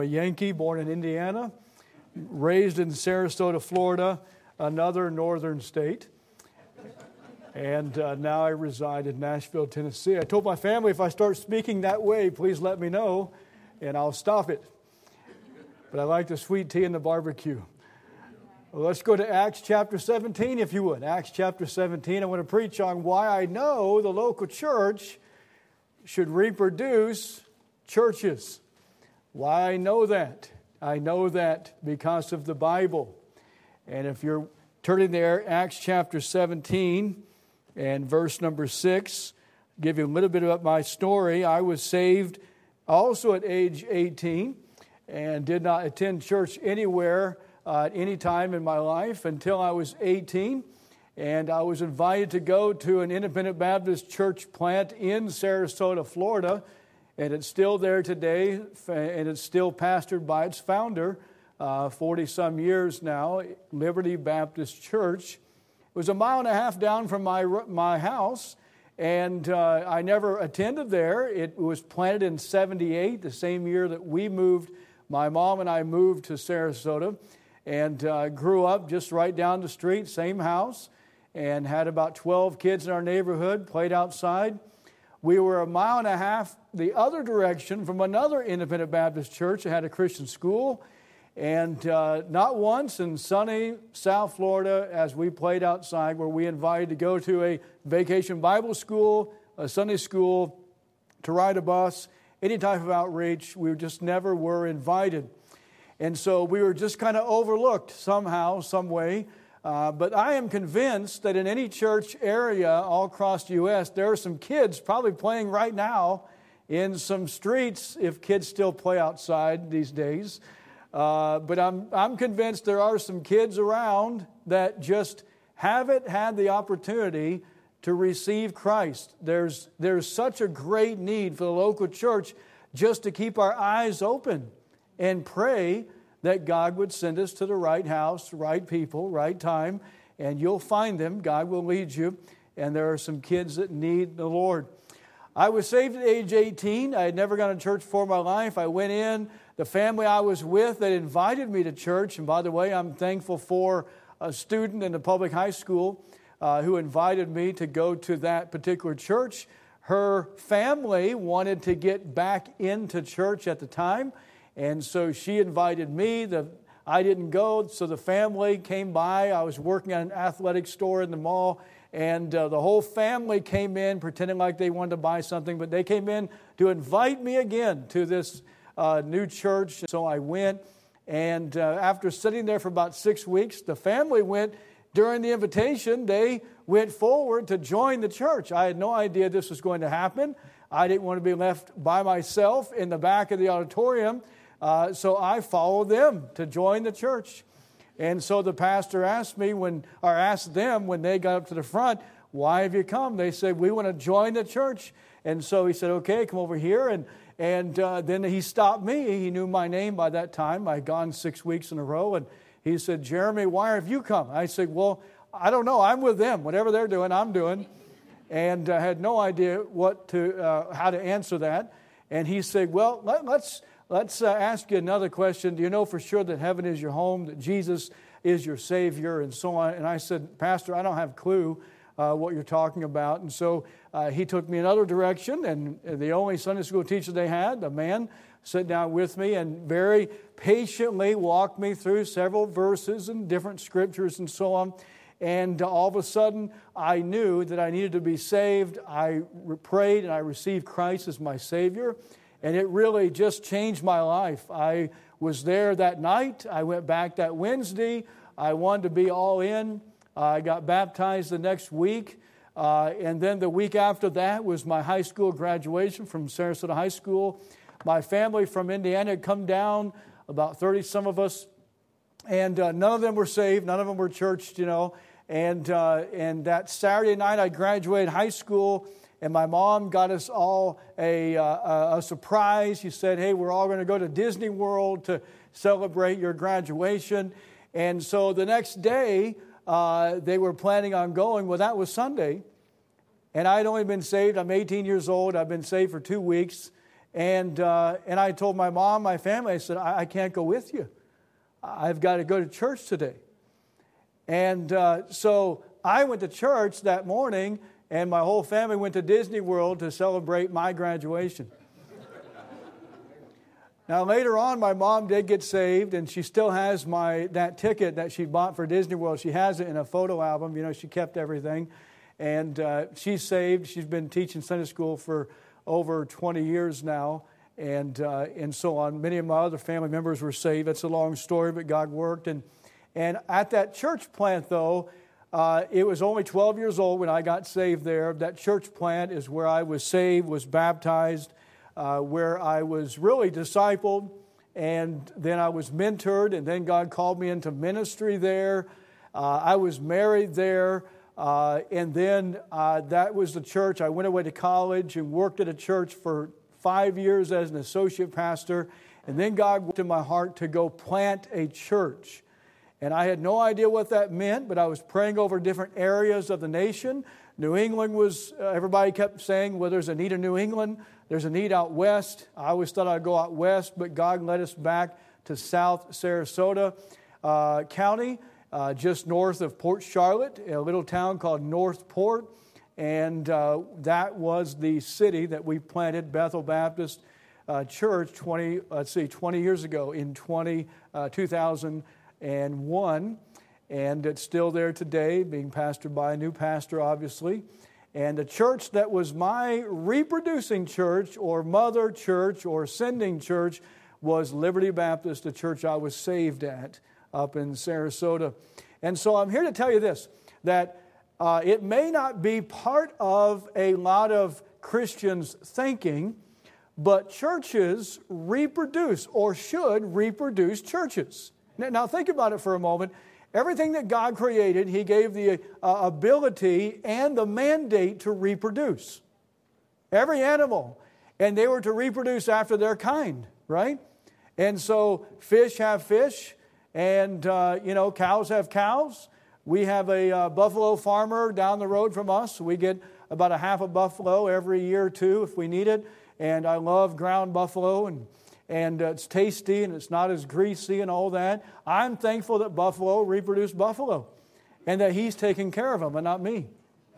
A Yankee born in Indiana, raised in Sarasota, Florida, another northern state. And now I reside in Nashville, Tennessee. I told my family if I start speaking that way, please let me know, and I'll stop it. But I like the sweet tea and the barbecue. Well, let's go to Acts chapter 17, if you would. Acts chapter 17. I want to preach on why I know the local church should reproduce churches. Why I know that? I know that because of the Bible. And if you're turning there, Acts chapter 17 and verse number 6, give you a little bit about my story. I was saved also at age 18 and did not attend church anywhere at any time in my life until I was 18. And I was invited to go to an independent Baptist church plant in Sarasota, Florida. And it's still there today, and it's still pastored by its founder, 40-some years now, Liberty Baptist Church. It was a mile and a half down from my house, and I never attended there. It was planted in 78, the same year that we moved. My mom and I moved to Sarasota, and grew up just right down the street, same house, and had about 12 kids in our neighborhood, played outside. We were a mile and a half the other direction from another independent Baptist church that had a Christian school. And not once in sunny South Florida, as we played outside, were we invited to go to a vacation Bible school, a Sunday school, to ride a bus, any type of outreach. We just never were invited. And so we were just kind of overlooked somehow, some way. But I am convinced that in any church area all across the U.S., there are some kids probably playing right now in some streets, if kids still play outside these days. But I'm convinced there are some kids around that just haven't had the opportunity to receive Christ. There's such a great need for the local church just to keep our eyes open and pray that God would send us to the right house, right people, right time, and you'll find them. God will lead you, and there are some kids that need the Lord. I was saved at age 18. I had never gone to church before in my life. I went in. The family I was with that invited me to church, and by the way, I'm thankful for a student in the public high school who invited me to go to that particular church. Her family wanted to get back into church at the time, and so she invited me. I didn't go, so the family came by. I was working at an athletic store in the mall, and the whole family came in pretending like they wanted to buy something, but they came in to invite me again to this new church. So I went, and after sitting there for about 6 weeks, the family went during the invitation. They went forward to join the church. I had no idea this was going to happen. I didn't want to be left by myself in the back of the auditorium. So I followed them to join the church. And so the pastor asked them when they got up to the front, "Why have you come?" They said, "We want to join the church." And so he said, "Okay, come over here." And then he stopped me. He knew my name by that time. I'd gone 6 weeks in a row. And he said, "Jeremy, why have you come?" I said, "Well, I don't know. I'm with them. Whatever they're doing, I'm doing." And I had no idea how to answer that. And he said, "Well, let's ask you another question. Do you know for sure that heaven is your home, that Jesus is your Savior, and so on?" And I said, "Pastor, I don't have a clue what you're talking about." And so he took me another direction, and the only Sunday school teacher they had, a man, sat down with me and very patiently walked me through several verses and different scriptures and so on. And all of a sudden, I knew that I needed to be saved. I prayed and I received Christ as my Savior. And it really just changed my life. I was there that night. I went back that Wednesday. I wanted to be all in. I got baptized the next week. And then the week after that was my high school graduation from Sarasota High School. My family from Indiana had come down, about 30-some of us. And none of them were saved. None of them were churched, And that Saturday night I graduated high school. And my mom got us all a surprise. She said, "Hey, we're all going to go to Disney World to celebrate your graduation." And so the next day, they were planning on going. Well, that was Sunday. And I'd only been saved. I'm 18 years old. I've been saved for 2 weeks. And I told my mom, my family, I said, I can't go with you. I've got to go to church today. And so I went to church that morning, and my whole family went to Disney World to celebrate my graduation. Now, later on, my mom did get saved, and she still has that ticket that she bought for Disney World. She has it in a photo album. You know, she kept everything. And she's saved. She's been teaching Sunday school for over 20 years now, and so on. Many of my other family members were saved. It's a long story, but God worked. And at that church plant, though, it was only 12 years old when I got saved there. That church plant is where I was saved, was baptized, where I was really discipled, and then I was mentored, and then God called me into ministry there. I was married there, and then that was the church. I went away to college and worked at a church for 5 years as an associate pastor, and then God put in my heart to go plant a church. And I had no idea what that meant, but I was praying over different areas of the nation. New England was, everybody kept saying, well, there's a need in New England. There's a need out west. I always thought I'd go out west, but God led us back to South Sarasota County, just north of Port Charlotte, a little town called Northport. And that was the city that we planted Bethel Baptist Church 20 years ago in 2001. And it's still there today, being pastored by a new pastor, obviously. And the church that was my reproducing church or mother church or sending church was Liberty Baptist, the church I was saved at up in Sarasota. And so I'm here to tell you this, that it may not be part of a lot of Christians' thinking, but churches reproduce or should reproduce churches. Now think about it for a moment. Everything that God created, He gave the ability and the mandate to reproduce. Every animal. And they were to reproduce after their kind, right? And so fish have fish, and cows have cows. We have a buffalo farmer down the road from us. We get about a half a buffalo every year or two if we need it. And I love ground buffalo, and it's tasty, and it's not as greasy and all that. I'm thankful that buffalo reproduce buffalo, and that He's taking care of them and not me.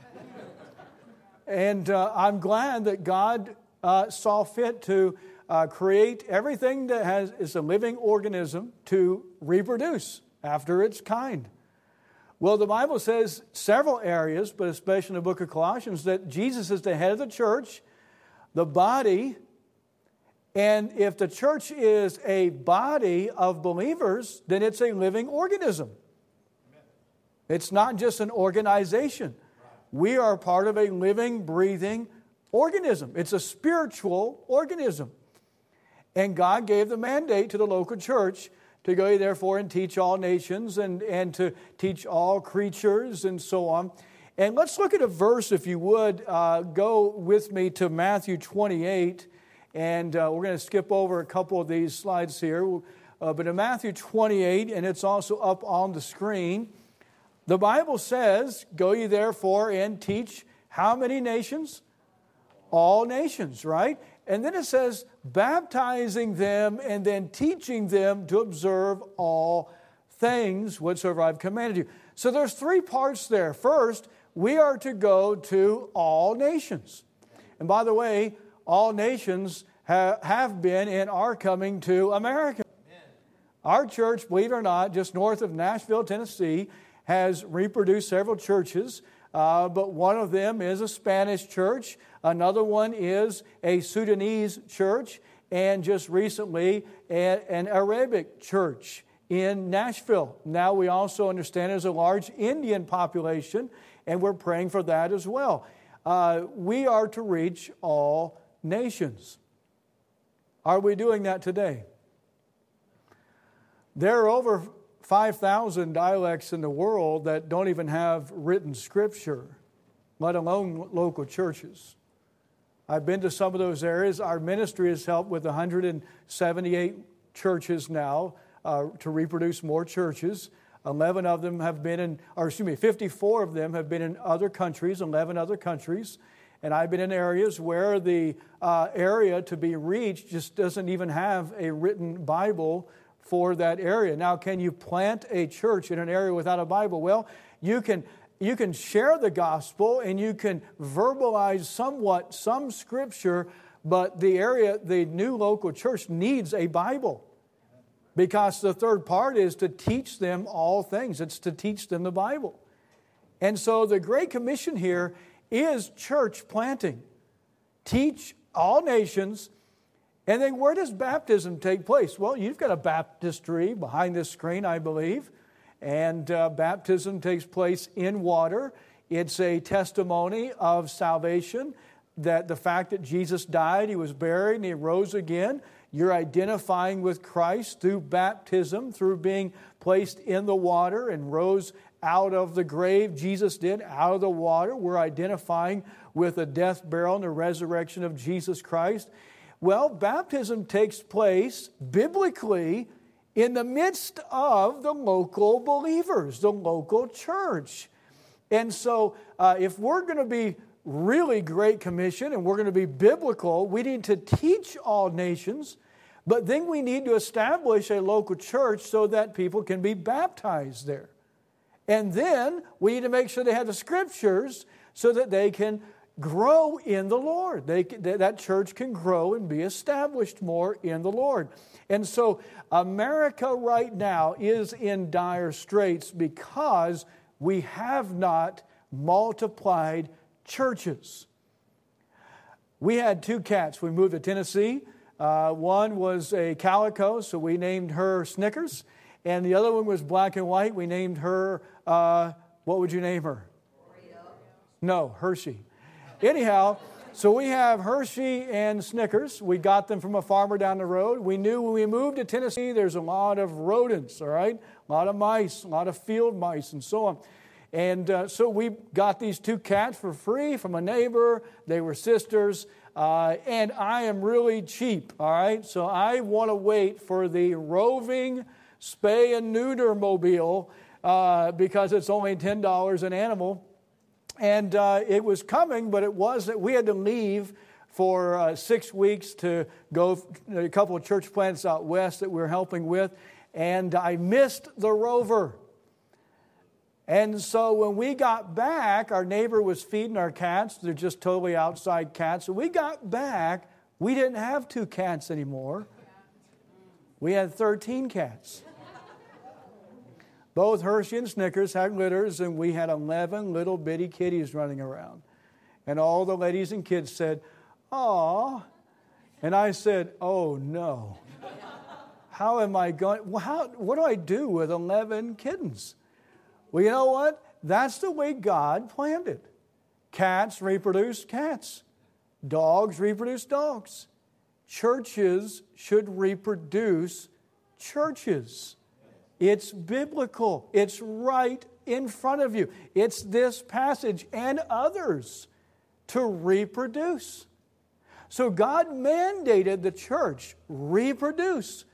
And I'm glad that God saw fit to create everything that is a living organism to reproduce after its kind. Well, the Bible says several areas, but especially in the book of Colossians, that Jesus is the head of the church, the body. And if the church is a body of believers, then it's a living organism. It's not just an organization. We are part of a living, breathing organism. It's a spiritual organism. And God gave the mandate to the local church to go therefore and teach all nations and to teach all creatures and so on. And let's look at a verse, if you would. Go with me to Matthew 28. And we're going to skip over a couple of these slides here. But in Matthew 28, and it's also up on the screen, the Bible says, go ye therefore and teach how many nations? All nations, right? And then it says, baptizing them and then teaching them to observe all things whatsoever I've commanded you. So there's three parts there. First, we are to go to all nations. And by the way, all nations have been and are coming to America. Amen. Our church, believe it or not, just north of Nashville, Tennessee, has reproduced several churches, but one of them is a Spanish church. Another one is a Sudanese church, and just recently an Arabic church in Nashville. Now we also understand there's a large Indian population, and we're praying for that as well. We are to reach all nations. Are we doing that today? There are over 5,000 dialects in the world that don't even have written scripture, let alone local churches. I've been to some of those areas. Our ministry has helped with 178 churches now to reproduce more churches. 11 of them have been 54 of them have been in other countries, 11 other countries. And I've been in areas where the area to be reached just doesn't even have a written Bible for that area. Now, can you plant a church in an area without a Bible? Well, you can share the gospel and you can verbalize somewhat some scripture, but the new local church needs a Bible. Because the third part is to teach them all things. It's to teach them the Bible. And so the Great Commission here is church planting. Teach all nations. And then where does baptism take place? Well, you've got a baptistry behind this screen, I believe. And baptism takes place in water. It's a testimony of salvation, that the fact that Jesus died, He was buried, and He rose again. You're identifying with Christ through baptism, through being placed in the water and rose out of the grave. Jesus did, out of the water. We're identifying with the death, burial, and the resurrection of Jesus Christ. Well, baptism takes place biblically in the midst of the local believers, the local church. And so if we're going to be really Great Commission and we're going to be biblical, we need to teach all nations, but then we need to establish a local church so that people can be baptized there. And then we need to make sure they have the scriptures so that they can grow in the Lord. That church can grow and be established more in the Lord. And so America right now is in dire straits because we have not multiplied churches. We had 2 cats. We moved to Tennessee. One was a calico, so we named her Snickers. And the other one was black and white. We named her, what would you name her? Oreo. No, Hershey. Anyhow, so we have Hershey and Snickers. We got them from a farmer down the road. We knew when we moved to Tennessee, there's a lot of rodents, all right? A lot of mice, a lot of field mice and so on. And so we got these 2 cats for free from a neighbor. They were sisters. And I am really cheap, all right? So I want to wait for the roving spay and neuter mobile because it's only $10 an animal. And it was coming, but it wasn't. We had to leave for 6 weeks to go a couple of church plants out west that we were helping with. And I missed the rover. And so when we got back, our neighbor was feeding our cats. They're just totally outside cats. So we got back, we didn't have 2 cats anymore. We had 13 cats. Both Hershey and Snickers had litters, and we had 11 little bitty kitties running around. And all the ladies and kids said, "Aw." And I said, "Oh, no. How am I going? What do I do with 11 kittens?" Well, you know what? That's the way God planned it. Cats reproduce cats. Dogs reproduce dogs. Churches should reproduce churches. It's biblical. It's right in front of you. It's this passage and others to reproduce. So God mandated the church, reproduce,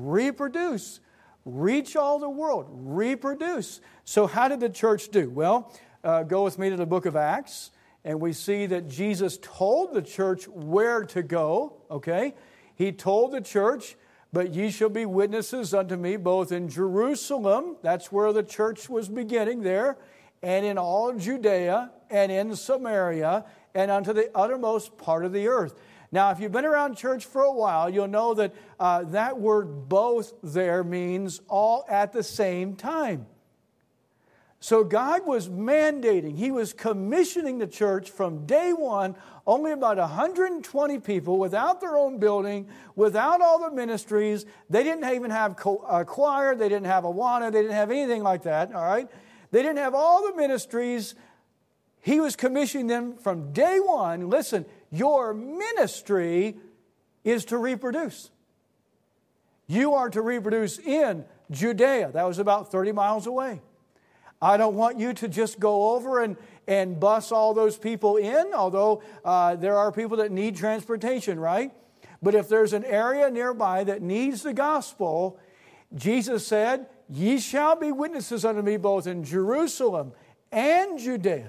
reach all the world, reproduce. So how did the church do? Well, go with me to the book of Acts, and we see that Jesus told the church where to go, okay? He told the church, "But ye shall be witnesses unto me both in Jerusalem," that's where the church was beginning there, "and in all Judea and in Samaria and unto the uttermost part of the earth." Now, if you've been around church for a while, you'll know that that word "both" there means all at the same time. So God was mandating, He was commissioning the church from day one, only about 120 people without their own building, without all the ministries. They didn't even have a choir, they didn't have Awana, they didn't have anything like that, all right? They didn't have all the ministries. He was commissioning them from day one. Listen, your ministry is to reproduce. You are to reproduce in Judea. That was about 30 miles away. I don't want you to just go over and bus all those people in, although there are people that need transportation, right? But if there's an area nearby that needs the gospel, Jesus said, "Ye shall be witnesses unto me both in Jerusalem and Judea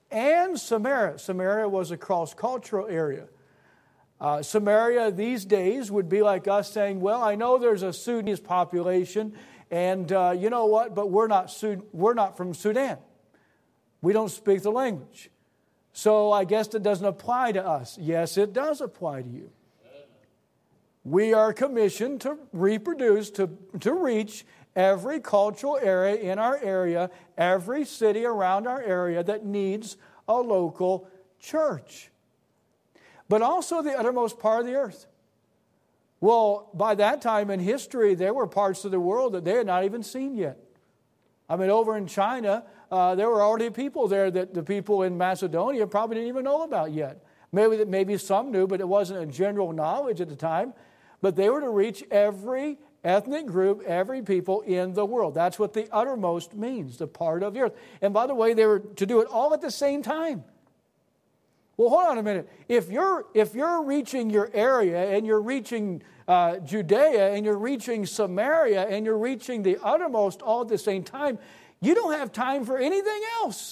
and Samaria. Samaria was a cross-cultural area. Samaria these days would be like us saying, well, I know there's a Sudanese population, and you know what, but we're not from Sudan. We don't speak the language. So I guess it doesn't apply to us. Yes, it does apply to you. We are commissioned to reproduce, to reach every cultural area in our area, every city around our area that needs a local church. But also the uttermost part of the earth. Well, by that time in history, there were parts of the world that they had not even seen yet. I mean, over in China, there were already people there that the people in Macedonia probably didn't even know about yet. Maybe some knew, but it wasn't a general knowledge at the time. But they were to reach every ethnic group, every people in the world. That's what the uttermost means, the part of the earth. And by the way, they were to do it all at the same time. Well, hold on a minute. If you're reaching your area and you're reaching Judea and you're reaching Samaria and you're reaching the uttermost all at the same time, you don't have time for anything else.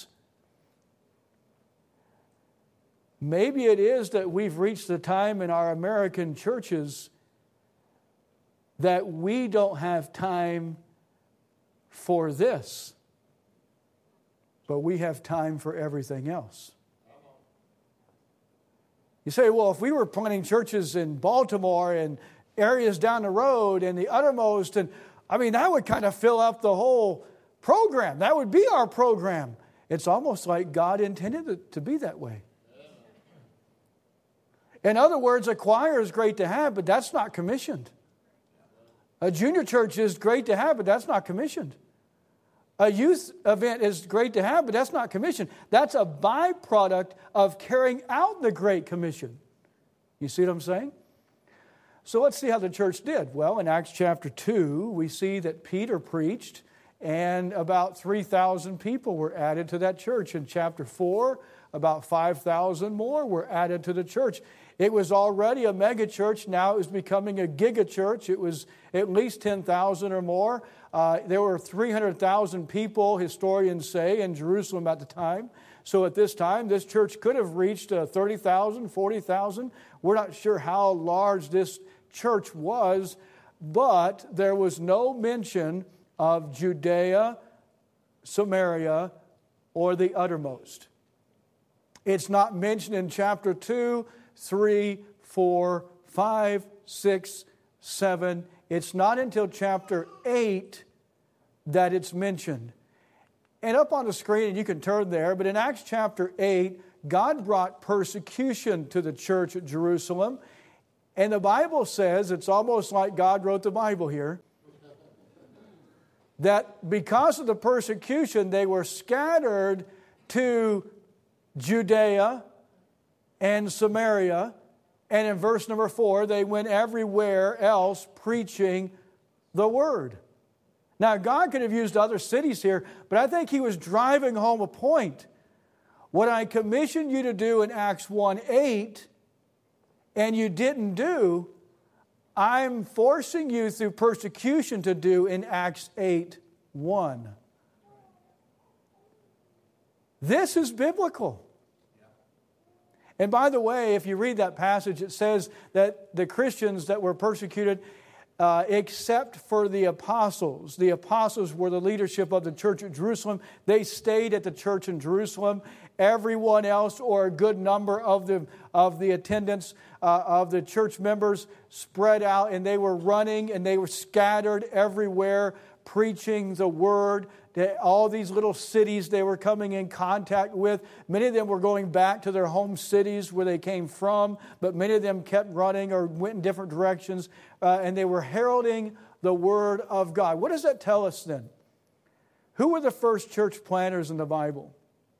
Maybe it is that we've reached the time in our American churches that we don't have time for this, but we have time for everything else. You say, well, if we were planting churches in Baltimore and areas down the road and the uttermost, and I mean, that would kind of fill up the whole program. That would be our program. It's almost like God intended it to be that way. In other words, a choir is great to have, but that's not commissioned. A junior church is great to have, but that's not commissioned. A youth event is great to have, but that's not commissioned. That's a byproduct of carrying out the Great Commission. You see what I'm saying? So let's see how the church did. Well, in Acts chapter 2, we see that Peter preached, and about 3,000 people were added to that church. In chapter 4, about 5,000 more were added to the church. It was already a mega church. Now it was becoming a giga church. It was at least 10,000 or more. There were 300,000 people, historians say, in Jerusalem at the time. So at this time, this church could have reached 30,000, 40,000. We're not sure how large this church was, but there was no mention of Judea, Samaria, or the uttermost. It's not mentioned in chapter 2, 3, 4, 5, 6, 7. It's not until chapter 8 that it's mentioned. And up on the screen, and you can turn there, but in Acts chapter 8, God brought persecution to the church at Jerusalem. And the Bible says, it's almost like God wrote the Bible here, that because of the persecution, they were scattered to Judea and Samaria, and in verse number 4, they went everywhere else preaching the word. Now, God could have used other cities here, but I think he was driving home a point. What I commissioned you to do in Acts 1:8, and you didn't do, I'm forcing you through persecution to do in Acts 8:1. This is biblical. And by the way, if you read that passage, it says that the Christians that were persecuted, except for the apostles were the leadership of the church at Jerusalem. They stayed at the church in Jerusalem. Everyone else, or a good number of the attendants of the church members, spread out, and they were running and they were scattered everywhere, preaching the word. All these little cities they were coming in contact with. Many of them were going back to their home cities where they came from, but many of them kept running or went in different directions, and they were heralding the word of God. What does that tell us then? Who were the first church planters in the Bible?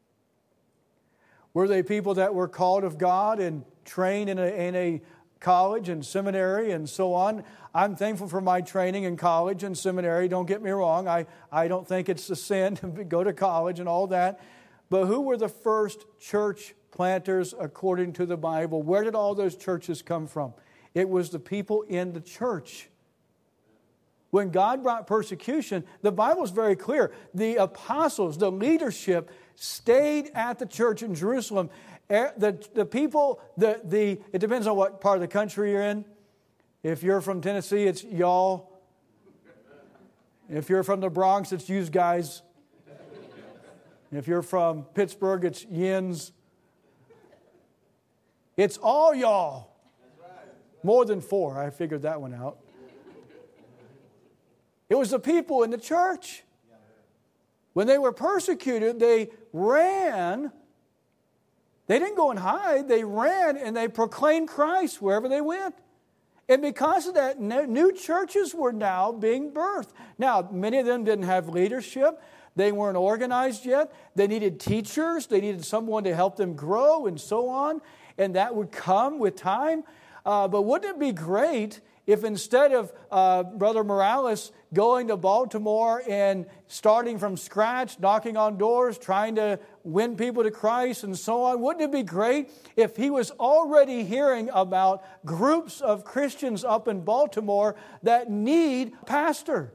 Were they people that were called of God and trained in a college and seminary and so on? I'm thankful for my training in college and seminary. Don't get me wrong. I don't think it's a sin to go to college and all that. But who were the first church planters according to the Bible? Where did all those churches come from? It was the people in the church. when God brought persecution, the Bible is very clear. The apostles, the leadership, stayed at the church in Jerusalem. The people, it depends on what part of the country you're in. If you're from Tennessee, it's y'all. If you're from the Bronx, it's yous guys. If you're from Pittsburgh, it's yins. It's all y'all. More than 4. I figured that one out. It was the people in the church. When they were persecuted, they ran. They didn't go and hide. They ran and they proclaimed Christ wherever they went. And because of that, new churches were now being birthed. Now, many of them didn't have leadership. They weren't organized yet. They needed teachers. They needed someone to help them grow and so on. And that would come with time. But wouldn't it be great if instead of Brother Morales going to Baltimore and starting from scratch, knocking on doors, trying to win people to Christ and so on, wouldn't it be great if he was already hearing about groups of Christians up in Baltimore that need a pastor?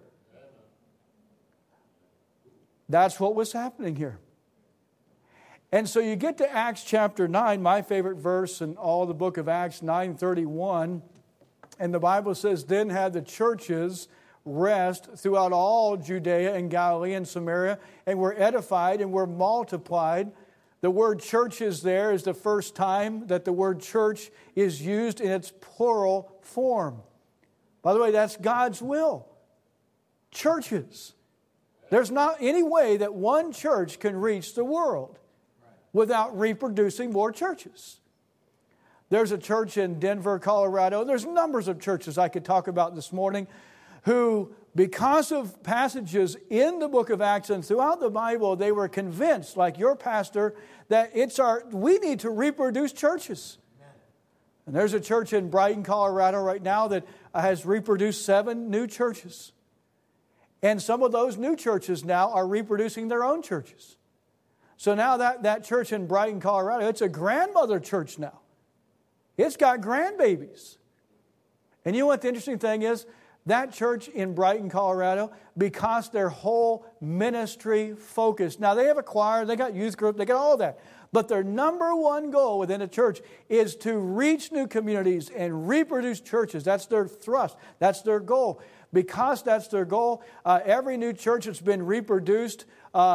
That's what was happening here. And so you get to Acts chapter 9, my favorite verse in all the book of Acts, 9:31. And the Bible says, "Then had the churches rest throughout all Judea and Galilee and Samaria, and were edified and were multiplied." The word churches there is the first time that the word church is used in its plural form. By the way, that's God's will. Churches. There's not any way that one church can reach the world without reproducing more churches. There's a church in Denver, Colorado. There's numbers of churches I could talk about this morning who, because of passages in the book of Acts and throughout the Bible, they were convinced, like your pastor, that we need to reproduce churches. And there's a church in Brighton, Colorado right now that has reproduced 7 new churches. And some of those new churches now are reproducing their own churches. So now that church in Brighton, Colorado, it's a grandmother church now. It's got grandbabies. And you know what the interesting thing is? That church in Brighton, Colorado, because their whole ministry focused. Now they have a choir, they got youth group, they got all that. But their number one goal within a church is to reach new communities and reproduce churches. That's their thrust. That's their goal. Because that's their goal, every new church that's been reproduced,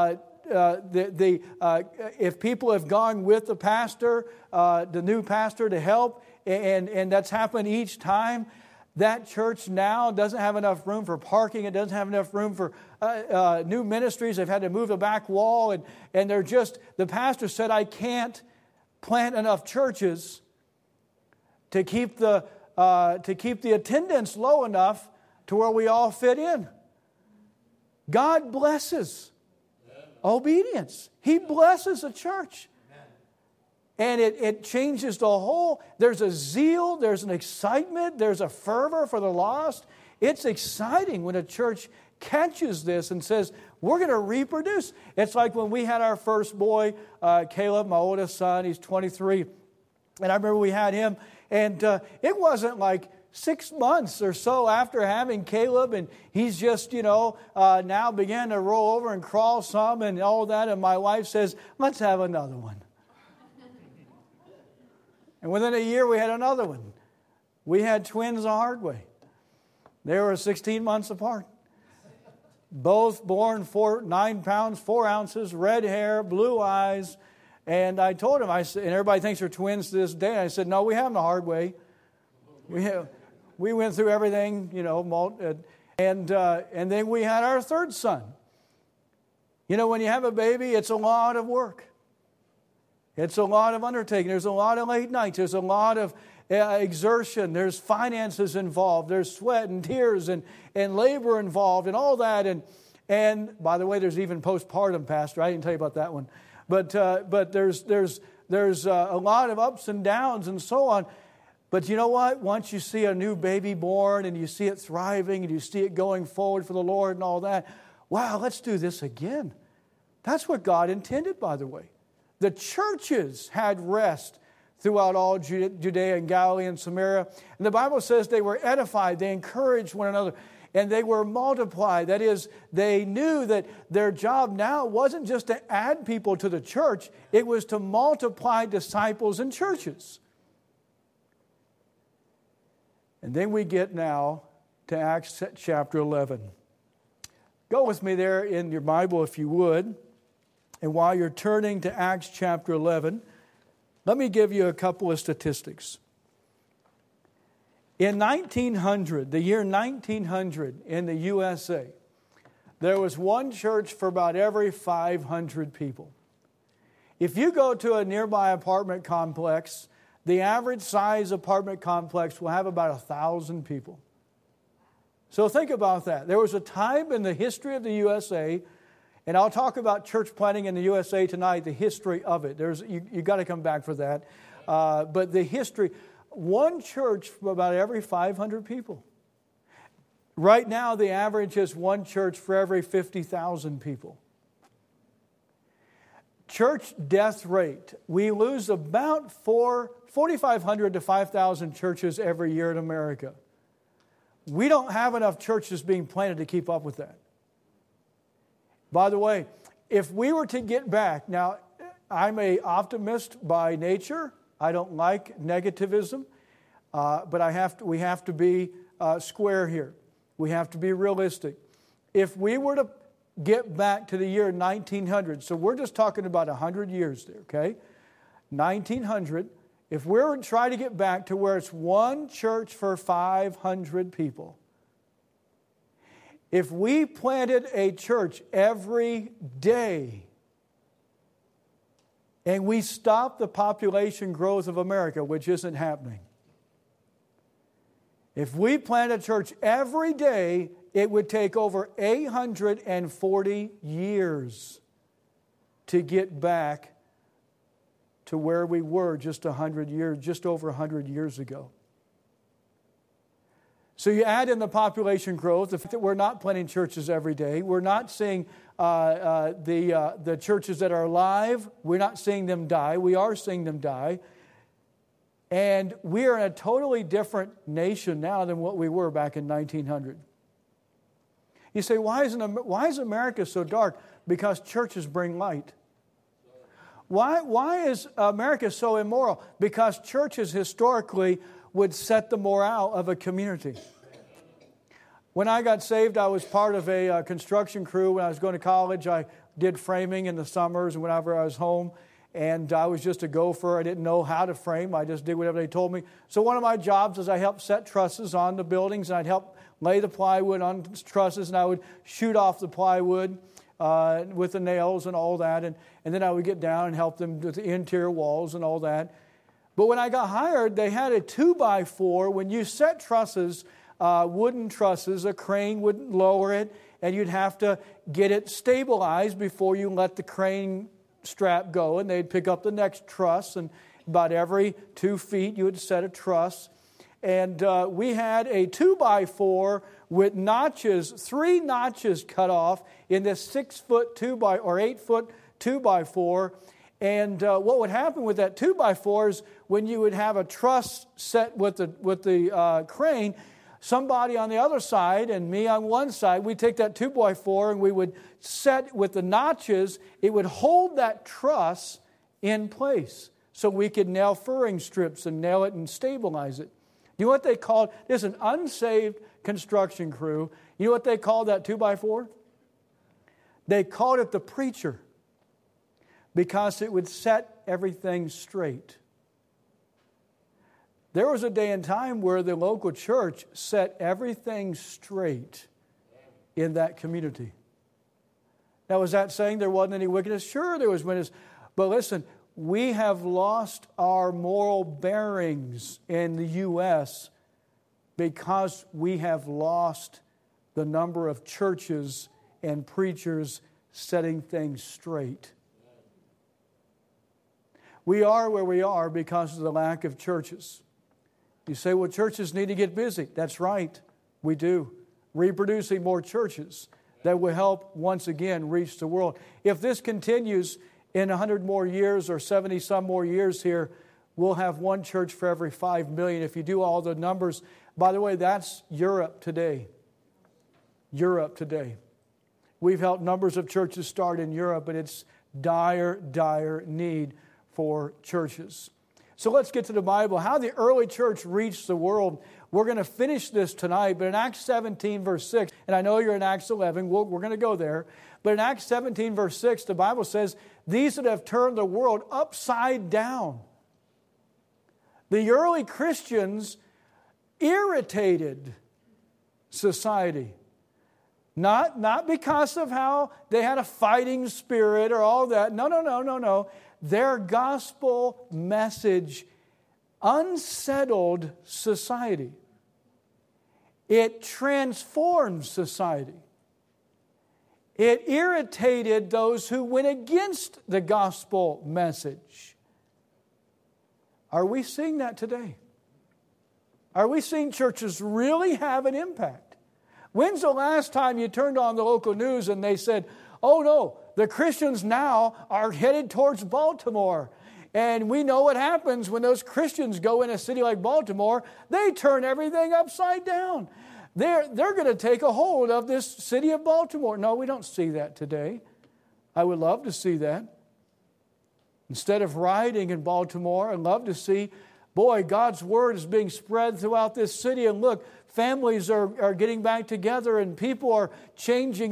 if people have gone with the pastor, the new pastor to help, and that's happened each time, that church now doesn't have enough room for parking. It doesn't have enough room for new ministries. They've had to move the back wall, and they're just, the pastor said, I can't plant enough churches to keep the attendance low enough to where we all fit in. God blesses obedience. He blesses a church. And it changes the whole. There's a zeal, there's an excitement, there's a fervor for the lost. It's exciting when a church catches this and says, we're going to reproduce. It's like when we had our first boy, Caleb, my oldest son, he's 23. And I remember we had him, and it wasn't like 6 months or so after having Caleb, and he's just, now began to roll over and crawl some and all that, and my wife says, let's have another one. And within a year, we had another one. We had twins the hard way. They were 16 months apart. Both born 9 pounds, 4 ounces, red hair, blue eyes. And I told him, and everybody thinks they're twins to this day. And I said, no, we have them the hard way. We went through everything, and then we had our third son. When you have a baby, it's a lot of work. It's a lot of undertaking. There's a lot of late nights. There's a lot of exertion. There's finances involved. There's sweat and tears and labor involved and all that. And by the way, there's even postpartum, Pastor. I didn't tell you about that one. But there's a lot of ups and downs and so on. But you know what? Once you see a new baby born and you see it thriving and you see it going forward for the Lord and all that, wow, let's do this again. That's what God intended, by the way. The churches had rest throughout all Judea and Galilee and Samaria. And the Bible says they were edified. They encouraged one another. and they were multiplied. That is, they knew that their job now wasn't just to add people to the church, it was to multiply disciples and churches. And then we get now to Acts chapter 11. Go with me there in your Bible if you would. And while you're turning to Acts chapter 11, let me give you a couple of statistics. In 1900, the year 1900 in the USA, there was one church for about every 500 people. If you go to a nearby apartment complex, the average size apartment complex will have about 1,000 people. So think about that. There was a time in the history of the USA, and I'll talk about church planting in the USA tonight, the history of it. You got to come back for that. But the history, one church for about every 500 people. Right now, the average is one church for every 50,000 people. Church death rate, we lose about 4,500 to 5,000 churches every year in America. We don't have enough churches being planted to keep up with that. By the way, if we were to get back, now I'm an optimist by nature. I don't like negativism, but we have to be square here. We have to be realistic. If we were to get back to the year 1900, so we're just talking about 100 years there, okay? 1900, if we were to try to get back to where it's one church for 500 people, if we planted a church every day and we stopped the population growth of America, which isn't happening, if we planted a church every day, it would take over 840 years to get back to where we were just over 100 years ago. So you add in the population growth, the fact that we're not planting churches every day, we're not seeing the churches that are alive, we're not seeing them die, we are seeing them die. And we are in a totally different nation now than what we were back in 1900. You say, why is America so dark? Because churches bring light. Why is America so immoral? Because churches historically would set the morale of a community. When I got saved, I was part of a construction crew. When I was going to college, I did framing in the summers and whenever I was home. And I was just a gopher. I didn't know how to frame. I just did whatever they told me. So one of my jobs is I helped set trusses on the buildings, and I'd help lay the plywood on trusses, and I would shoot off the plywood with the nails and all that. And then I would get down and help them with the interior walls and all that. But when I got hired, they had a 2x4. When you set trusses, wooden trusses, a crane wouldn't lower it, and you'd have to get it stabilized before you let the crane strap go, and they'd pick up the next truss, and about every 2 feet you would set a truss. And we had a 2x4 with notches, 3 notches cut off in this 6-foot 8-foot 2x4. And what would happen with that 2x4 is when you would have a truss set with the crane, somebody on the other side and me on one side, we'd take that 2x4 and we would set with the notches, it would hold that truss in place so we could nail furring strips and nail it and stabilize it. You know what they called, this is an unsaved construction crew, you know what they called that 2x4? They called it the preacher because it would set everything straight. There was a day and time where the local church set everything straight in that community. Now, was that saying there wasn't any wickedness? Sure, there was wickedness. But listen, we have lost our moral bearings in the U.S. because we have lost the number of churches and preachers setting things straight. We are where we are because of the lack of churches. You say, well, churches need to get busy. That's right. We do. Reproducing more churches that will help once again reach the world. If this continues in 100 more years or 70 some more years here, we'll have one church for every 5 million. If you do all the numbers, by the way, that's Europe today. Europe today. We've helped numbers of churches start in Europe, but it's dire, dire need for churches. So let's get to the Bible. How the early church reached the world. We're going to finish this tonight, but in Acts 17, verse 6, and I know you're in Acts 11, we're going to go there, but in Acts 17, verse 6, the Bible says, these that have turned the world upside down. The early Christians irritated society. Not because of how they had a fighting spirit or all that. No. Their gospel message unsettled society. It transformed society. It irritated those who went against the gospel message. Are we seeing that today? Are we seeing churches really have an impact? When's the last time you turned on the local news and they said, oh no, the Christians now are headed towards Baltimore. And we know what happens when those Christians go in a city like Baltimore. They turn everything upside down. They're going to take a hold of this city of Baltimore. No, we don't see that today. I would love to see that. Instead of rioting in Baltimore, I'd love to see, boy, God's word is being spread throughout this city. And look, families are getting back together and people are changing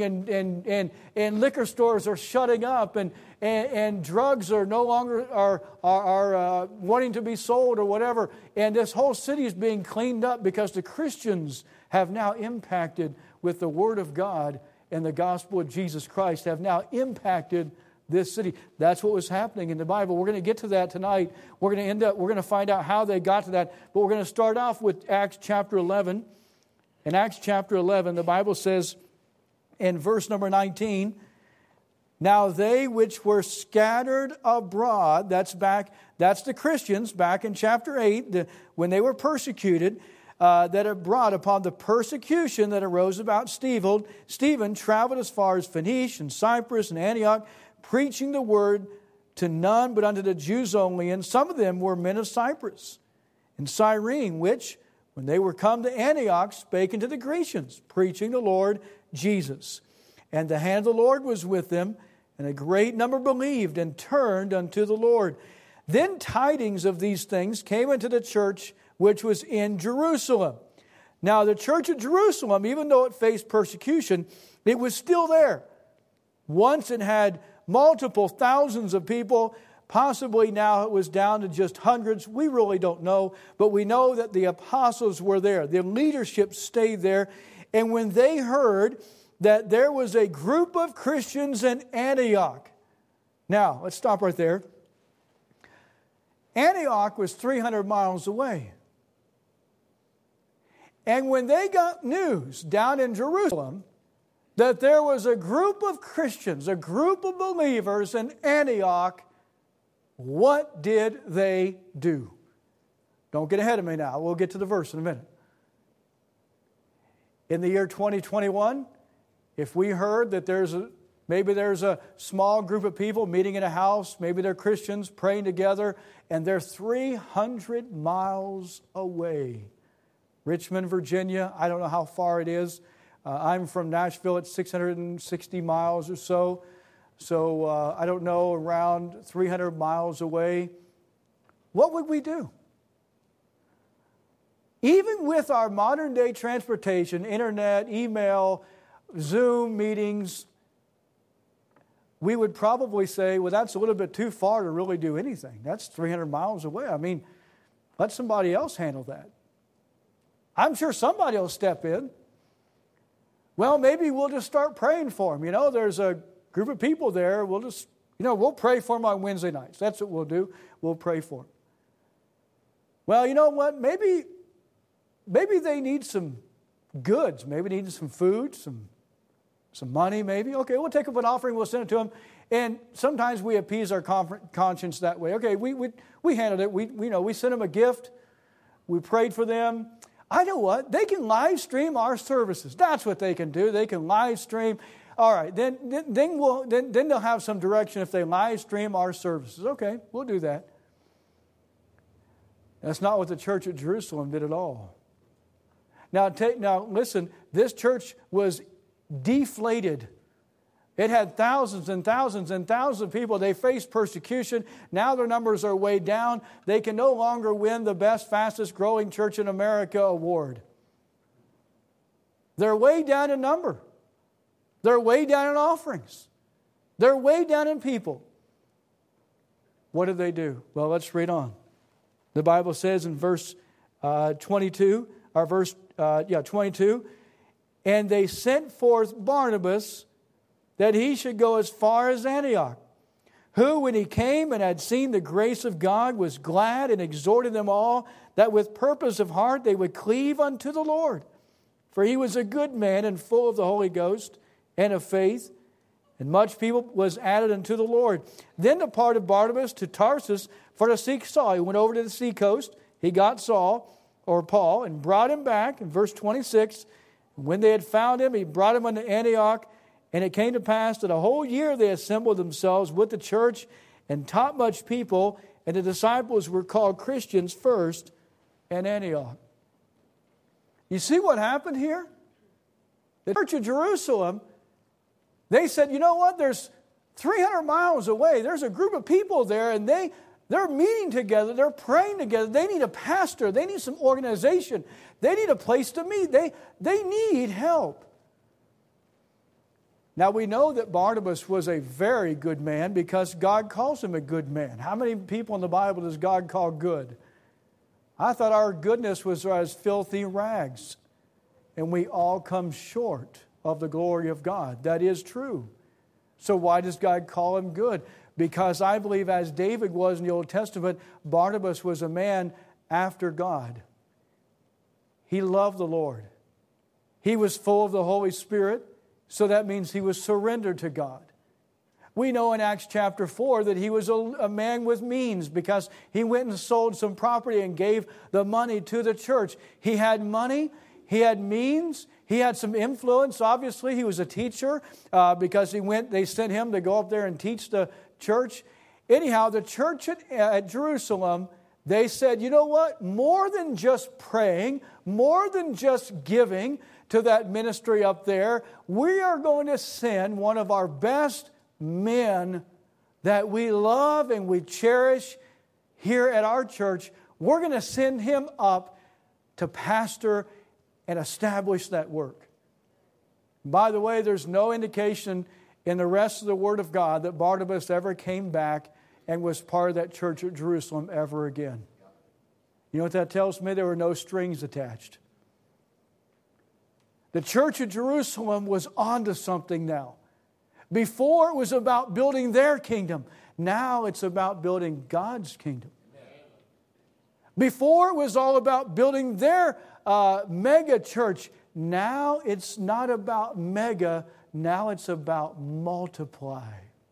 and liquor stores are shutting up and drugs are no longer are wanting to be sold or whatever. And this whole city is being cleaned up because the Christians have now impacted with the Word of God and the gospel of Jesus Christ have now impacted this city. That's what was happening in the Bible. We're going to get to that tonight. We're going to find out how they got to that. But we're going to start off with Acts chapter 11. In Acts chapter 11, the Bible says in verse number 19, now they which were scattered abroad, that's the Christians back in chapter 8, when they were persecuted, that are brought upon the persecution that arose about Stephen traveled as far as Phoenicia and Cyprus and Antioch, preaching the word to none but unto the Jews only. And some of them were men of Cyprus and Cyrene, which, when they were come to Antioch, spake unto the Grecians, preaching the Lord Jesus. And the hand of the Lord was with them, and a great number believed and turned unto the Lord. Then tidings of these things came into the church which was in Jerusalem. Now the church of Jerusalem, even though it faced persecution, it was still there. Once it had multiple thousands of people. Possibly now it was down to just hundreds. We really don't know. But we know that the apostles were there. The leadership stayed there. And when they heard that there was a group of Christians in Antioch. Now, let's stop right there. Antioch was 300 miles away. And when they got news down in Jerusalem that there was a group of Christians, a group of believers in Antioch, what did they do? Don't get ahead of me now. We'll get to the verse in a minute. In the year 2021, if we heard that maybe there's a small group of people meeting in a house, maybe they're Christians praying together, and they're 300 miles away. Richmond, Virginia, I don't know how far it is. I'm from Nashville, it's 660 miles or so. So I don't know, around 300 miles away. What would we do? Even with our modern day transportation, internet, email, Zoom meetings, we would probably say, well, that's a little bit too far to really do anything. That's 300 miles away. I mean, let somebody else handle that. I'm sure somebody will step in. Well, maybe we'll just start praying for them. There's a group of people there. We'll just, we'll pray for them on Wednesday nights. That's what we'll do. We'll pray for them. Well, you know what? Maybe they need some goods. Maybe they need some food, some money maybe. Okay, we'll take up an offering. We'll send it to them. And sometimes we appease our conscience that way. Okay, we handled it. We sent them a gift. We prayed for them. I know what? They can live stream our services. That's what they can do. They can live stream. All right, then they'll have some direction if they live stream our services. Okay, we'll do that. That's not what the church at Jerusalem did at all. Now listen, this church was deflated. It had thousands and thousands and thousands of people. They faced persecution. Now their numbers are way down. They can no longer win the best, fastest growing church in America award. They're way down in number. They're way down in offerings. They're way down in people. What did they do? Well, let's read on. The Bible says in verse 22, and they sent forth Barnabas that he should go as far as Antioch, who, when he came and had seen the grace of God, was glad and exhorted them all that with purpose of heart they would cleave unto the Lord. For he was a good man and full of the Holy Ghost and of faith, and much people was added unto the Lord. Then departed Barnabas to Tarsus for to seek Saul. He went over to the seacoast. He got Saul, or Paul, and brought him back. In verse 26, when they had found him, he brought him unto Antioch. And it came to pass that a whole year they assembled themselves with the church and taught much people. And the disciples were called Christians first in Antioch. You see what happened here? The church of Jerusalem, they said, you know what? There's 300 miles away. There's a group of people there, and they're meeting together. They're praying together. They need a pastor. They need some organization. They need a place to meet. They need help. Now, we know that Barnabas was a very good man because God calls him a good man. How many people in the Bible does God call good? I thought our goodness was as filthy rags, and we all come short of the glory of God. That is true. So why does God call him good? Because I believe, as David was in the Old Testament, Barnabas was a man after God. He loved the Lord. He was full of the Holy Spirit. So that means he was surrendered to God. We know in Acts chapter 4 that he was a man with means because he went and sold some property and gave the money to the church. He had money, he had means, he had some influence. Obviously, he was a teacher because they sent him to go up there and teach the church. Anyhow, the church at Jerusalem, they said, you know what? More than just praying, more than just giving to that ministry up there, we are going to send one of our best men that we love and we cherish here at our church. We're going to send him up to pastor and establish that work. By the way, there's no indication in the rest of the Word of God that Barnabas ever came back and was part of that church at Jerusalem ever again. You know what that tells me? There were no strings attached. The church of Jerusalem was onto something now. Before it was about building their kingdom. Now it's about building God's kingdom. Before it was all about building their mega church. Now it's not about mega. Now it's about multiply.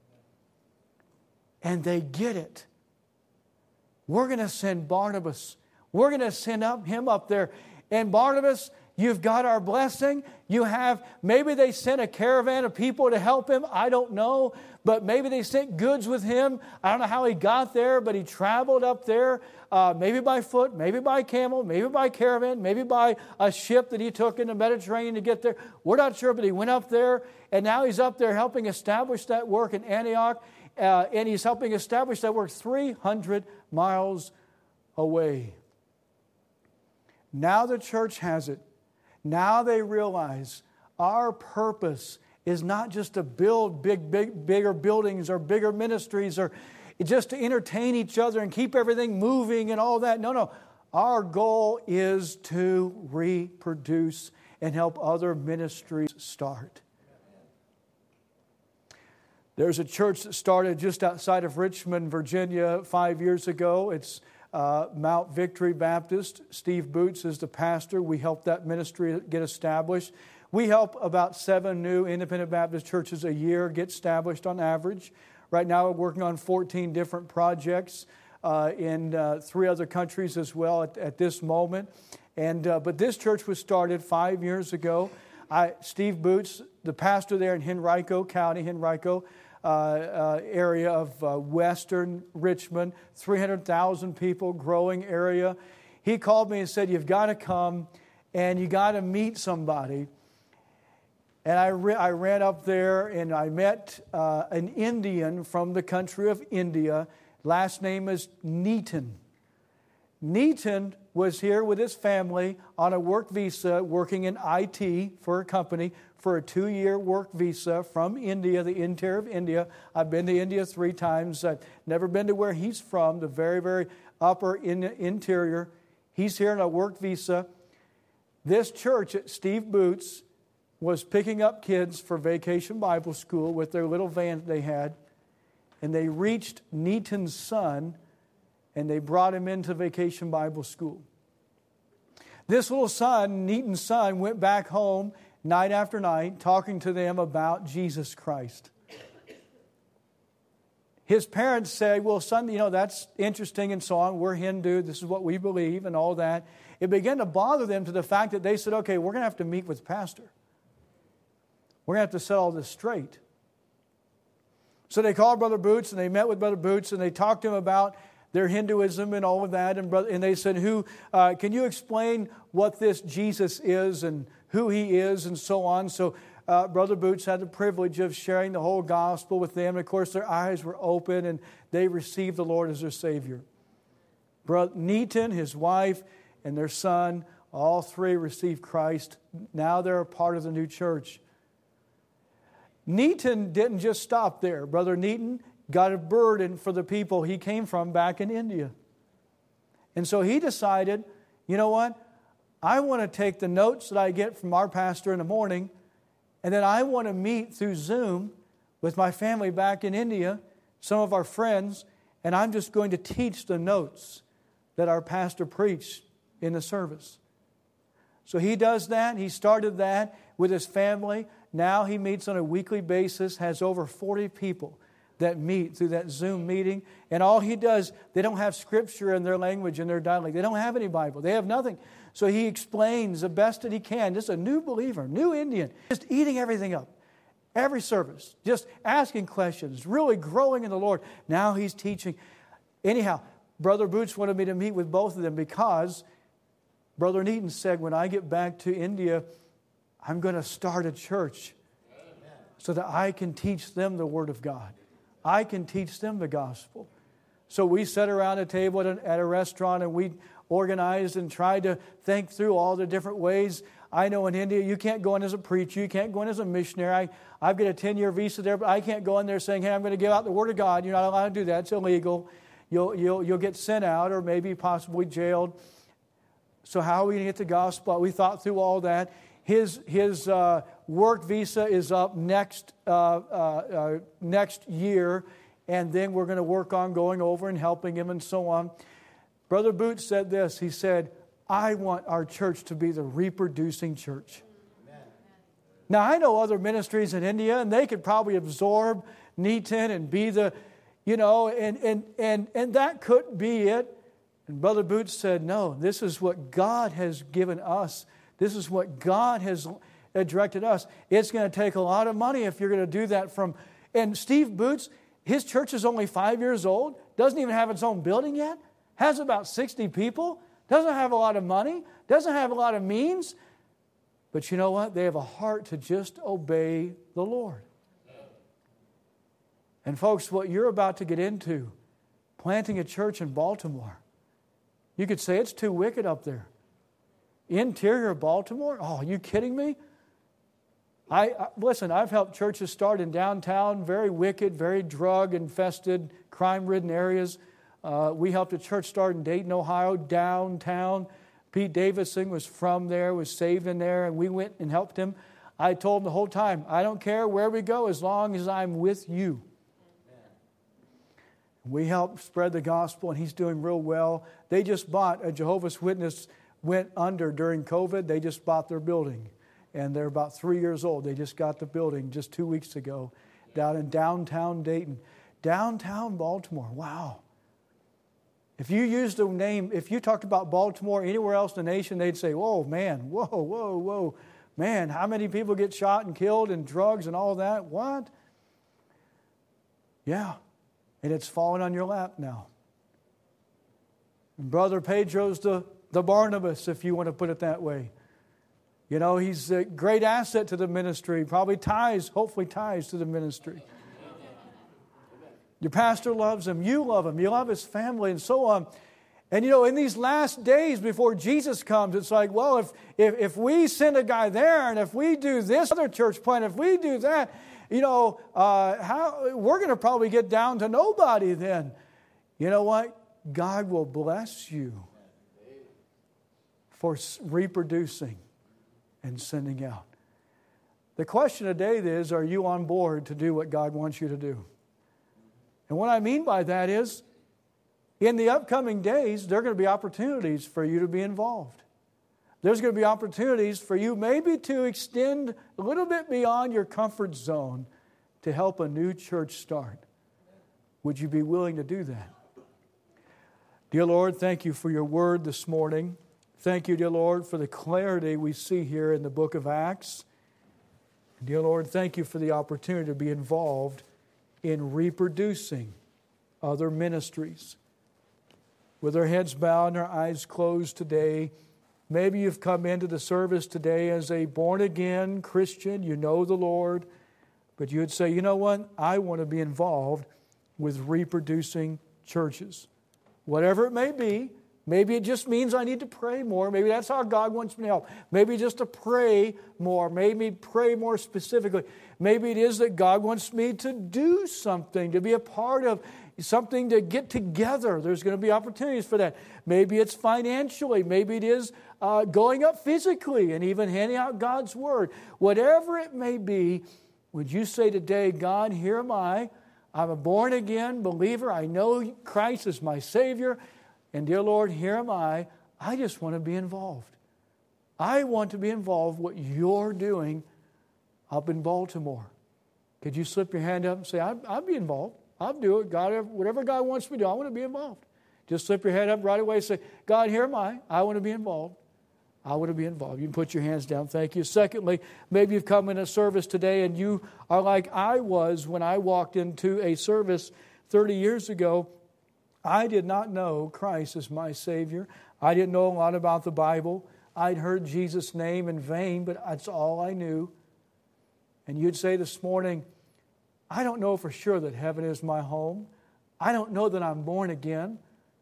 And they get it. We're going to send Barnabas. We're going to send him up there. And Barnabas, you've got our blessing. Maybe they sent a caravan of people to help him. I don't know. But maybe they sent goods with him. I don't know how he got there, but he traveled up there. Maybe by foot, maybe by camel, maybe by caravan, maybe by a ship that he took in the Mediterranean to get there. We're not sure, but he went up there. And now he's up there helping establish that work in Antioch. And he's helping establish that work 300 miles away. Now the church has it. Now they realize our purpose is not just to build bigger buildings or bigger ministries or just to entertain each other and keep everything moving and all that. No. Our goal is to reproduce and help other ministries start. There's a church that started just outside of Richmond, Virginia 5 years ago. It's Mount Victory Baptist. Steve Boots is the pastor. We help that ministry get established. We help about 7 new independent Baptist churches a year get established on average. Right now we're working on 14 different projects in 3 other countries as well at this moment. But this church was started 5 years ago. Steve Boots, the pastor there in Henrico County, area of western Richmond, 300,000 people, growing area. He called me and said, you've got to come and you got to meet somebody. And I ran up there and I met an Indian from the country of India. Last name is Neeton. Neeton was here with his family on a work visa, working in IT for a company for a 2-year work visa from India, the interior of India. I've been to India 3 times. I've never been to where he's from, the very, very upper interior. He's here on a work visa. This church at Steve Boots was picking up kids for Vacation Bible School with their little van they had. And they reached Neeton's son, and they brought him into Vacation Bible School. This little son, Neeton's son, went back home night after night talking to them about Jesus Christ. His parents say, well, son, that's interesting and so on. We're Hindu. This is what we believe and all that. It began to bother them to the fact that they said, okay, we're going to have to meet with the pastor. We're going to have to set all this straight. So they called Brother Boots and they met with Brother Boots and they talked to him about their Hinduism and all of that. And they said, can you explain what this Jesus is and who he is and so on? So Brother Boots had the privilege of sharing the whole gospel with them. And of course, their eyes were open and they received the Lord as their Savior. Brother Neeton, his wife, and their son, all 3 received Christ. Now they're a part of the new church. Neeton didn't just stop there. Brother Neeton got a burden for the people he came from back in India. And so he decided, you know what? I want to take the notes that I get from our pastor in the morning, and then I want to meet through Zoom with my family back in India, some of our friends, and I'm just going to teach the notes that our pastor preached in the service. So he does that. He started that with his family. Now he meets on a weekly basis, has over 40 people that meet through that Zoom meeting. And all he does, they don't have scripture in their language, in their dialect. They don't have any Bible. They have nothing. So he explains the best that he can. Just a new believer, new Indian, just eating everything up. Every service, just asking questions, really growing in the Lord. Now he's teaching. Anyhow, Brother Boots wanted me to meet with both of them because Brother Neeton said, when I get back to India, I'm going to start a church so that I can teach them the Word of God. I can teach them the gospel. So we sat around a table at a restaurant and we organized and tried to think through all the different ways. I know in India you can't go in as a preacher, you can't go in as a missionary. I've got a 10-year visa there, but I can't go in there saying, hey, I'm going to give out the Word of God. You're not allowed to do that. It's illegal. You'll get sent out or maybe possibly jailed. So how are we going to get the gospel? We thought through all that. His work visa is up next year, and then we're going to work on going over and helping him and so on. Brother Boots said this. He said, I want our church to be the reproducing church. Amen. Now, I know other ministries in India, and they could probably absorb Neeton and be the, and that could be it. And Brother Boots said, no, this is what God has given us. This is what God has directed us. It's going to take a lot of money if you're going to do that and Steve Boots, his church is only 5 years old, doesn't even have its own building yet, has about 60 people, doesn't have a lot of money, doesn't have a lot of means. But you know what? They have a heart to just obey the Lord. And folks, what you're about to get into, planting a church in Baltimore, you could say it's too wicked up there. Interior of Baltimore? Oh, are you kidding me? Listen, I've helped churches start in downtown, very wicked, very drug-infested, crime-ridden areas. We helped a church start in Dayton, Ohio, downtown. Pete Davidson was from there, was saved in there, and we went and helped him. I told him the whole time, I don't care where we go as long as I'm with you. We helped spread the gospel, and he's doing real well. They just bought, a Jehovah's Witness went under during COVID. They just bought their building, and they're about 3 years old. They just got the building just 2 weeks ago down in downtown Dayton. Downtown Baltimore, wow. If you used the name, if you talked about Baltimore anywhere else in the nation, they'd say, whoa, man, whoa. Man, how many people get shot and killed and drugs and all that? What? Yeah. And it's falling on your lap now. And Brother Pedro's the Barnabas, if you want to put it that way. You know, he's a great asset to the ministry, probably hopefully ties to the ministry. Your pastor loves him, you love his family, and so on. And you know, in these last days before Jesus comes, it's like, well, if we send a guy there, and if we do this other church plant, if we do that, you know, we're going to probably get down to nobody then. You know what? God will bless you for reproducing and sending out. The question today is, are you on board to do what God wants you to do? And what I mean by that is, in the upcoming days, there are going to be opportunities for you to be involved. There's going to be opportunities for you maybe to extend a little bit beyond your comfort zone to help a new church start. Would you be willing to do that? Dear Lord, thank you for your word this morning. Thank you, dear Lord, for the clarity we see here in the book of Acts. Dear Lord, thank you for the opportunity to be involved in reproducing other ministries. With our heads bowed and our eyes closed today, maybe you've come into the service today as a born-again Christian, you know the Lord, but you would say, you know what, I want to be involved with reproducing churches. Whatever it may be, maybe it just means I need to pray more. Maybe that's how God wants me to help. Maybe just to pray more. Maybe pray more specifically. Maybe it is that God wants me to do something, to be a part of something, to get together. There's going to be opportunities for that. Maybe it's financially. Maybe it is going up physically and even handing out God's Word. Whatever it may be, would you say today, God, here am I. I'm a born-again believer. I know Christ is my Savior. And dear Lord, here am I. I just want to be involved. I want to be involved with what you're doing up in Baltimore. Could you slip your hand up and say, I'll be involved. I'll do it. God, whatever God wants me to do, I want to be involved. Just slip your hand up right away and say, God, here am I. I want to be involved. I want to be involved. You can put your hands down. Thank you. Secondly, maybe you've come in a service today and you are like I was when I walked into a service 30 years ago. I did not know Christ as my Savior. I didn't know a lot about the Bible. I'd heard Jesus' name in vain, but that's all I knew. And you'd say this morning, I don't know for sure that heaven is my home. I don't know that I'm born again.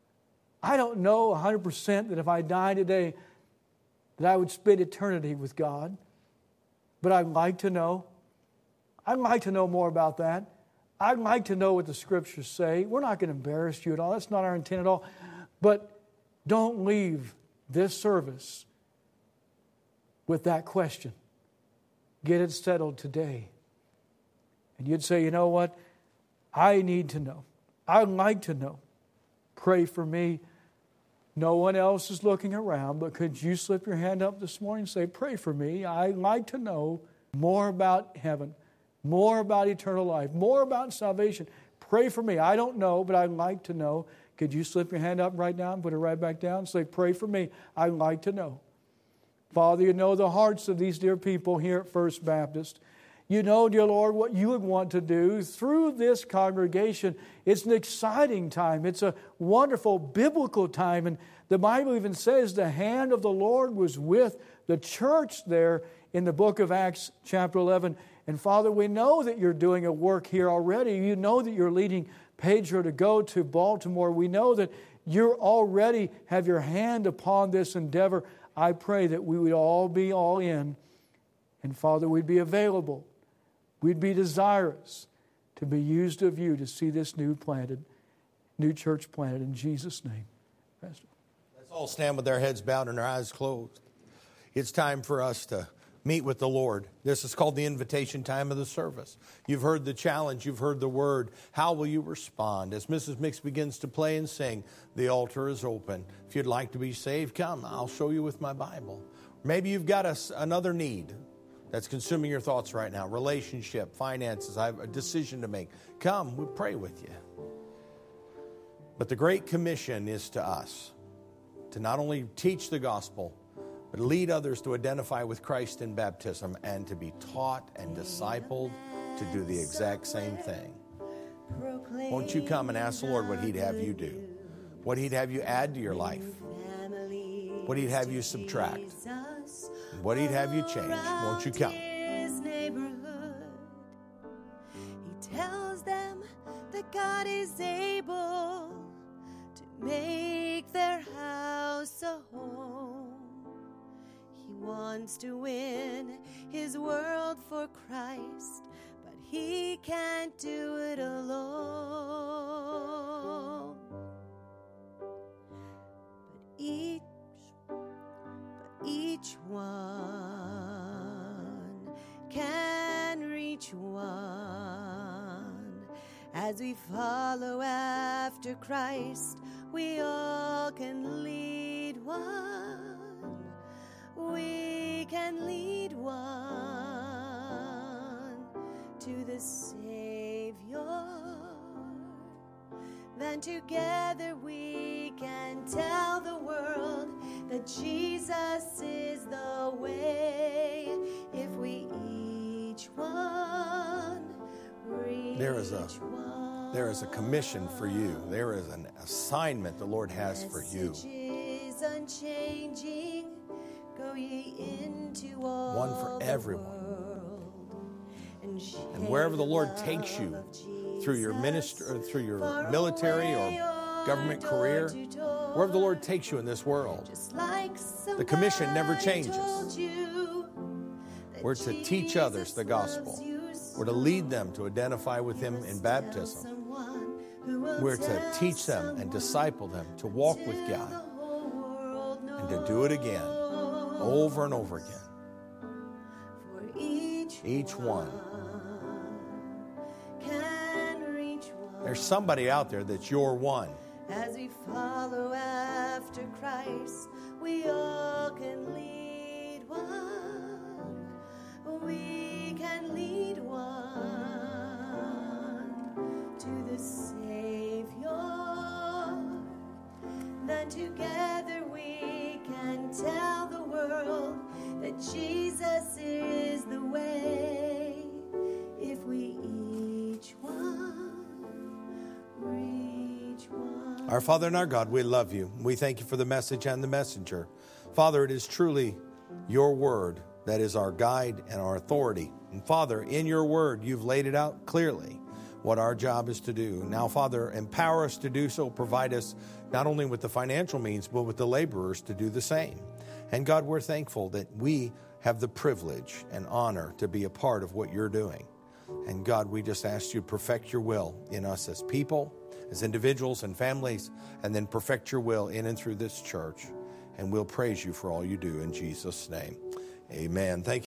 I don't know 100% that if I die today, that I would spend eternity with God. But I'd like to know. I'd like to know more about that. I'd like to know what the Scriptures say. We're not going to embarrass you at all. That's not our intent at all. But don't leave this service with that question. Get it settled today. And you'd say, you know what? I need to know. I'd like to know. Pray for me. No one else is looking around, but could you slip your hand up this morning and say, pray for me. I'd like to know more about heaven, more about eternal life, more about salvation. Pray for me. I don't know, but I'd like to know. Could you slip your hand up right now and put it right back down and say, pray for me. I'd like to know. Father, you know the hearts of these dear people here at First Baptist. You know, dear Lord, what you would want to do through this congregation. It's an exciting time. It's a wonderful biblical time. And the Bible even says the hand of the Lord was with the church there in the book of Acts chapter 11. And Father, we know that you're doing a work here already. You know that you're leading Pedro to go to Baltimore. We know that you already have your hand upon this endeavor. I pray that we would all be all in. And Father, we'd be available. We'd be desirous to be used of you to see this new church planted in Jesus' name. Pastor. Let's all stand with our heads bowed and our eyes closed. It's time for us to meet with the Lord. This is called the invitation time of the service. You've heard the challenge. You've heard the word. How will you respond? As Mrs. Mix begins to play and sing, the altar is open. If you'd like to be saved, come. I'll show you with my Bible. Maybe you've got another need that's consuming your thoughts right now. Relationship, finances, I have a decision to make. Come, we'll pray with you. But the Great Commission is to us to not only teach the gospel, but lead others to identify with Christ in baptism and to be taught and discipled to do the exact same thing. Won't you come and ask the Lord what He'd have you do? What He'd have you add to your life? What He'd have you subtract? what He'd have you change. Won't you come? His neighborhood. He tells them that God is able to make their house a home. He wants to win his world for Christ, but he can't do it alone. But each one can reach one. As we follow after Christ, we all can lead one. We can lead one to the Savior. Then together we can tell the world that Jesus is the way. If we each one reach There is a commission for you. There is an assignment the Lord has for you. Message is unchanging. Go ye into all One for everyone. the world, And wherever the Lord takes you through your ministry, or through your military or government career, wherever the Lord takes you in this world, the commission never changes. We're to teach others the gospel. We're to lead them to identify with Him in baptism. We're to teach them and disciple them to walk with God and to do it again, over and over again. Each one. There's somebody out there that's your one. As we follow after Christ, we all can lead one. We can lead one to the Savior. Then together we can tell the world that Jesus is the way. If we each one reach one. Our Father and our God, we love you. We thank you for the message and the messenger. Father, it is truly your word that is our guide and our authority. And Father, in your word, you've laid it out clearly what our job is to do. Now, Father, empower us to do so. Provide us not only with the financial means, but with the laborers to do the same. And God, we're thankful that we have the privilege and honor to be a part of what you're doing. And God, we just ask you to perfect your will in us as people, as individuals and families, and then perfect your will in and through this church. And we'll praise you for all you do in Jesus' name. Amen. Thank you.